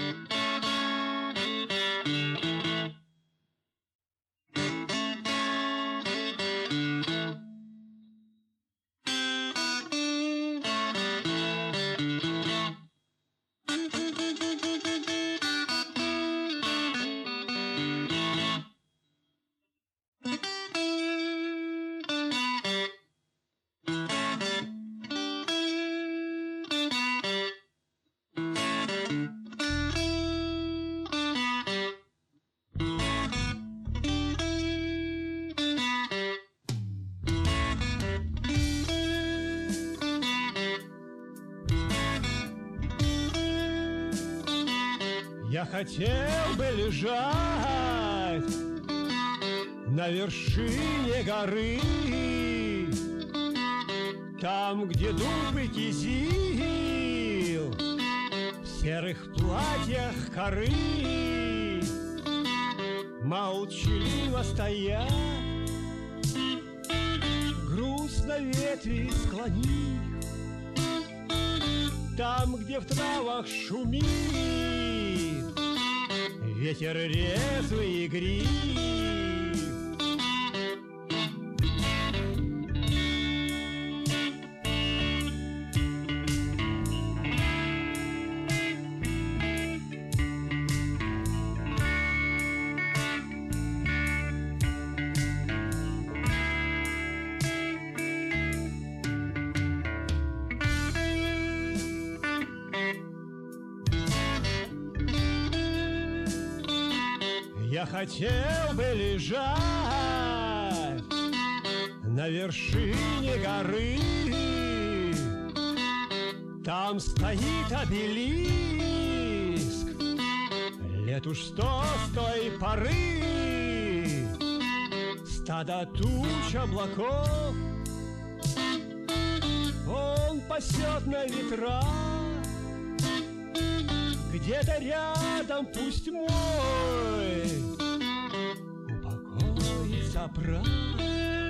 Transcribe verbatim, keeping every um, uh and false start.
Я хотел бы лежать на вершине горы, там, где дуб и кизил в серых платьях коры молчаливо стоят, грустно ветви склонив, там, где в травах шумит ветер резвый и игрив. Я хотел бы лежать на вершине горы, там стоит обелиск, лет уж сто с той поры, стадо туч облаков он пасет на ветрах. Где-то рядом пусть мой упокоится прах.